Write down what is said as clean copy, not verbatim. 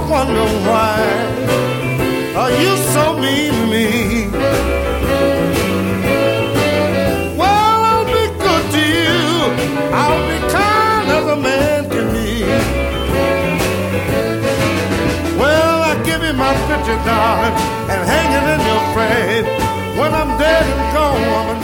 wonder why are you so mean to me? Well, I'll be good to you. I'll be kind as a man can be. Well, I give you my picture, darling, and hang it in your frame. When I'm dead and gone, woman,